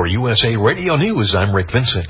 For USA Radio News, I'm Rick Vincent.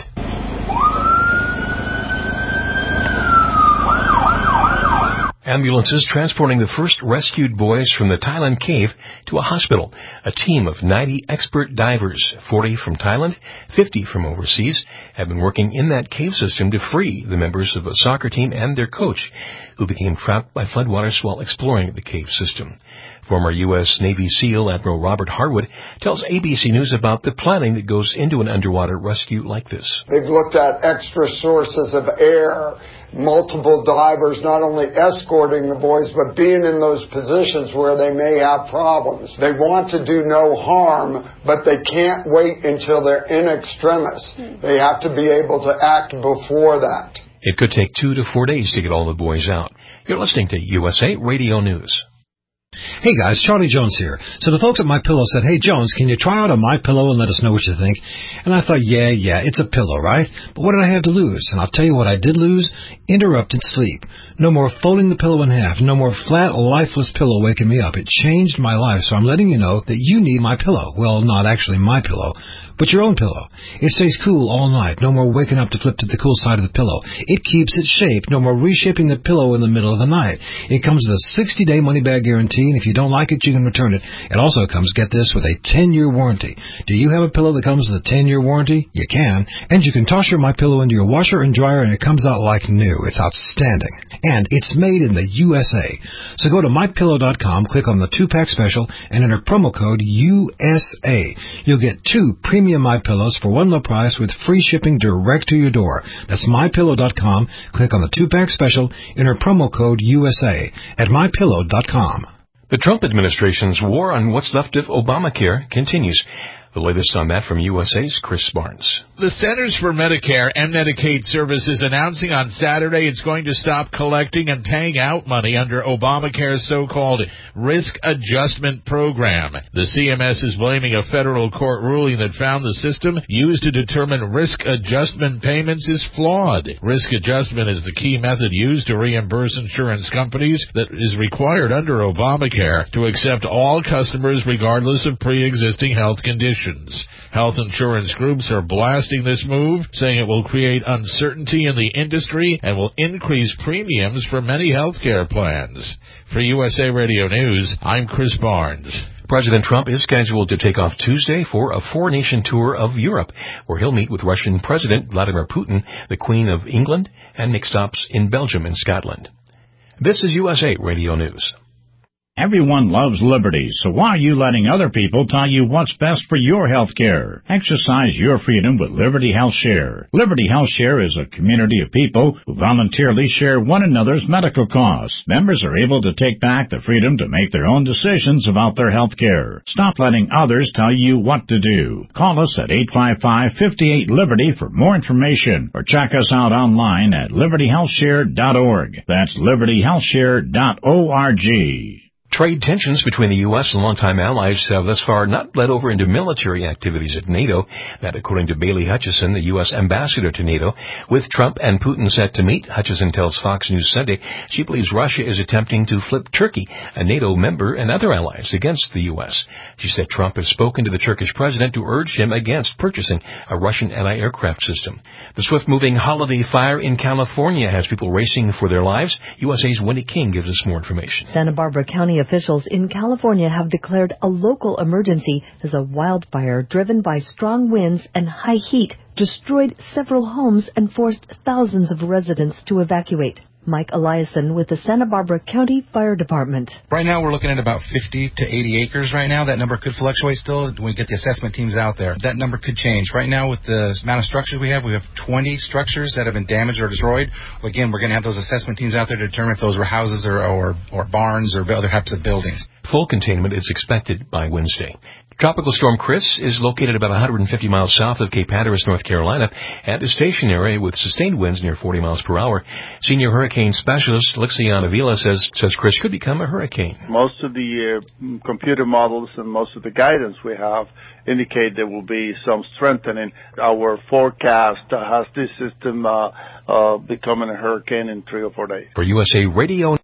Ambulances transporting the first rescued boys from the Thailand cave to a hospital. A team of 90 expert divers, 40 from Thailand, 50 from overseas, have been working in that cave system to free the members of a soccer team and their coach, who became trapped by floodwaters while exploring the cave system. Former U.S. Navy SEAL Admiral Robert Harwood tells ABC News about the planning that goes into an underwater rescue like this. They've looked at extra sources of air, multiple divers not only escorting the boys, but being in those positions where they may have problems. They want to do no harm, but they can't wait until they're in extremis. They have to be able to act before that. It could take 2 to 4 days to get all the boys out. You're listening to USA Radio News. Hey guys, Charlie Jones here. So the folks at MyPillow said, hey Jones, can you try out a MyPillow and let us know what you think? And I thought, yeah, it's a pillow, right? But what did I have to lose? And I'll tell you what I did lose: interrupted sleep. No more folding the pillow in half. No more flat, lifeless pillow waking me up. It changed my life, so I'm letting you know that you need MyPillow. Well, not actually MyPillow, but your own pillow. It stays cool all night. No more waking up to flip to the cool side of the pillow. It keeps its shape. No more reshaping the pillow in the middle of the night. It comes with a 60-day money-back guarantee, and if you don't like it, you can return it. It also comes, get this, with a 10-year warranty. Do you have a pillow that comes with a 10-year warranty? You can. And you can toss your MyPillow into your washer and dryer, and it comes out like new. It's outstanding. And it's made in the USA. So go to MyPillow.com, click on the 2-pack special, and enter promo code USA. You'll get 2 premium MyPillows for one low price with free shipping direct to your door. That's MyPillow.com. Click on the 2-pack special, enter promo code USA at MyPillow.com. The Trump administration's war on what's left of Obamacare continues. The latest on that from USA's Chris Barnes. The Centers for Medicare and Medicaid Services announcing on Saturday it's going to stop collecting and paying out money under Obamacare's so-called risk adjustment program. The CMS is blaming a federal court ruling that found the system used to determine risk adjustment payments is flawed. Risk adjustment is the key method used to reimburse insurance companies that is required under Obamacare to accept all customers regardless of pre-existing health conditions. Health insurance groups are blasting this move, saying it will create uncertainty in the industry and will increase premiums for many healthcare plans. For USA Radio News, I'm Chris Barnes. President Trump is scheduled to take off Tuesday for a 4-nation tour of Europe, where he'll meet with Russian President Vladimir Putin, the Queen of England, and make stops in Belgium and Scotland. This is USA Radio News. Everyone loves liberty, so why are you letting other people tell you what's best for your health care? Exercise your freedom with Liberty Health Share. Liberty Health Share is a community of people who voluntarily share one another's medical costs. Members are able to take back the freedom to make their own decisions about their health care. Stop letting others tell you what to do. Call us at 855-58-LIBERTY for more information, or check us out online at libertyhealthshare.org. That's libertyhealthshare.org. Trade tensions between the U.S. and longtime allies have thus far not bled over into military activities at NATO. That, according to Bailey Hutchison, the U.S. ambassador to NATO. With Trump and Putin set to meet, Hutchison tells Fox News Sunday she believes Russia is attempting to flip Turkey, a NATO member, and other allies against the U.S. She said Trump has spoken to the Turkish president to urge him against purchasing a Russian anti-aircraft system. The swift-moving holiday fire in California has people racing for their lives. USA's Wendy King gives us more information. Santa Barbara County officials in California have declared a local emergency as a wildfire driven by strong winds and high heat destroyed several homes and forced thousands of residents to evacuate. Mike Eliason with the Santa Barbara County Fire Department. Right now we're looking at about 50 to 80 acres right now. That number could fluctuate still when we get the assessment teams out there. That number could change. Right now with the amount of structures we have 20 structures that have been damaged or destroyed. Again, we're going to have those assessment teams out there to determine if those were houses or barns or other types of buildings. Full containment is expected by Wednesday. Tropical Storm Chris is located about 150 miles south of Cape Hatteras, North Carolina, and is stationary with sustained winds near 40 miles per hour. Senior hurricane specialist Lixiana Avila says Chris could become a hurricane. Most of the computer models and most of the guidance we have indicate there will be some strengthening. Our forecast has this system becoming a hurricane in 3 or 4 days. For USA Radio